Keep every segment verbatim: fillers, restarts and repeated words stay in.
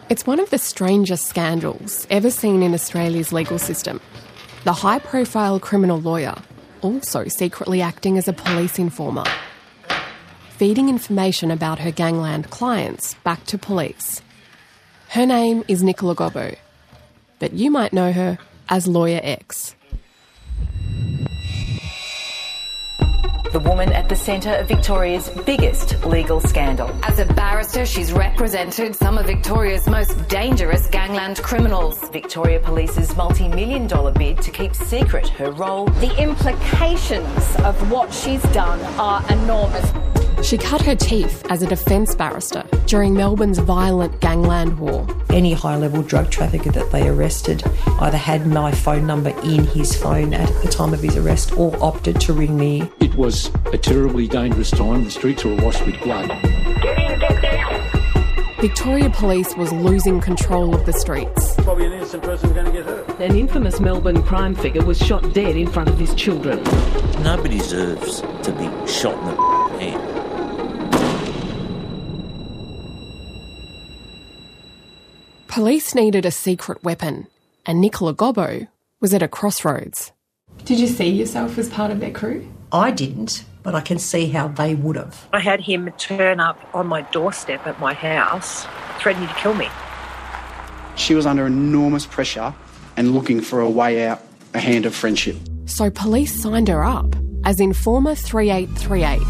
It's one of the strangest scandals ever seen in Australia's legal system. The high-profile criminal lawyer also secretly acting as a police informer, feeding information about her gangland clients back to police. Her name is Nicola Gobbo, but you might know her as Lawyer X. The woman at the centre of Victoria's biggest legal scandal. As a barrister, she's represented some of Victoria's most dangerous gangland criminals. Victoria Police's multi-million dollar bid to keep secret her role. The implications of what she's done are enormous. She cut her teeth as a defence barrister during Melbourne's violent gangland war. Any high-level drug trafficker that they arrested either had my phone number in his phone at the time of his arrest or opted to ring me. It was a terribly dangerous time. The streets were awash with blood. Get in, get down! Victoria Police was losing control of the streets. Probably an innocent person going to get hurt. An infamous Melbourne crime figure was shot dead in front of his children. Nobody deserves to be shot in the head. Police needed a secret weapon, and Nicola Gobbo was at a crossroads. Did you see yourself as part of their crew? I didn't, but I can see how they would have. I had him turn up on my doorstep at my house, threatening to kill me. She was under enormous pressure and looking for a way out, a hand of friendship. So police signed her up as Informer three eight three eight.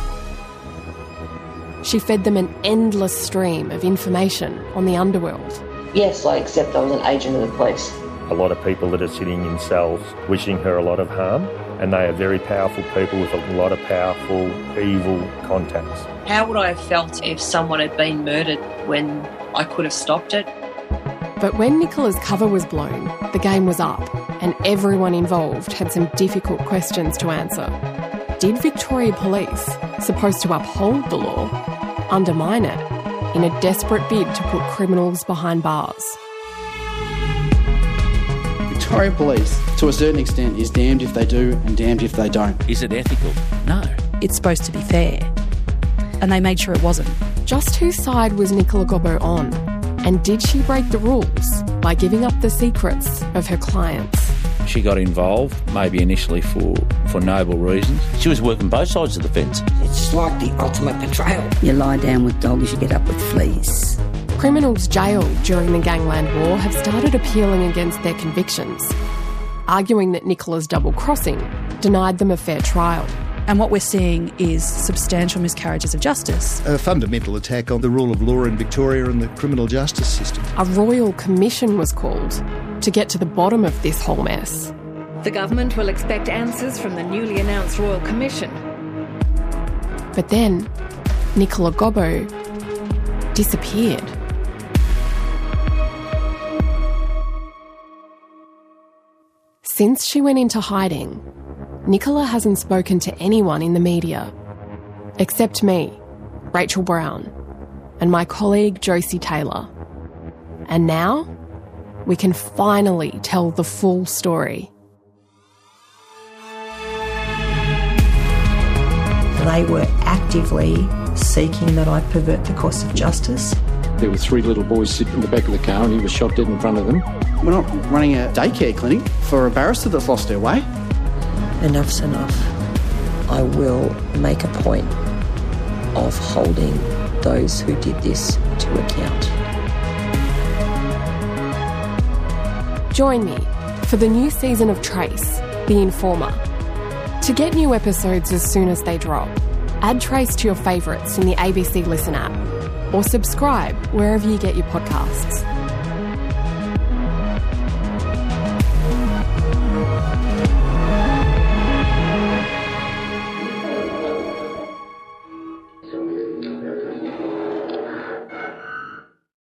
She fed them an endless stream of information on the underworld. Yes, I accept I was an agent of the police. A lot of people that are sitting in cells wishing her a lot of harm, and they are very powerful people with a lot of powerful, evil contacts. How would I have felt if someone had been murdered when I could have stopped it? But when Nicola's cover was blown, the game was up, and everyone involved had some difficult questions to answer. Did Victoria Police, supposed to uphold the law, undermine it in a desperate bid to put criminals behind bars? Victoria Police, to a certain extent, is damned if they do and damned if they don't. Is it ethical? No. It's supposed to be fair. And they made sure it wasn't. Just whose side was Nicola Gobbo on? And did she break the rules by giving up the secrets of her clients? She got involved, maybe initially for, for noble reasons. She was working both sides of the fence. It's like the ultimate betrayal. You lie down with dogs, you get up with fleas. Criminals jailed during the gangland war have started appealing against their convictions, arguing that Nicola's double-crossing denied them a fair trial. And what we're seeing is substantial miscarriages of justice. A fundamental attack on the rule of law in Victoria and the criminal justice system. A royal commission was called to get to the bottom of this whole mess. The government will expect answers from the newly announced Royal Commission. But then, Nicola Gobbo disappeared. Since she went into hiding, Nicola hasn't spoken to anyone in the media, except me, Rachel Brown, and my colleague Josie Taylor. And now, we can finally tell the full story. They were actively seeking that I pervert the course of justice. There were three little boys sitting in the back of the car and he was shot dead in front of them. We're not running a daycare clinic for a barrister that's lost her way. Enough's enough. I will make a point of holding those who did this to account. Join me for the new season of Trace, The Informer. To get new episodes as soon as they drop, add Trace to your favourites in the A B C Listen app or subscribe wherever you get your podcasts.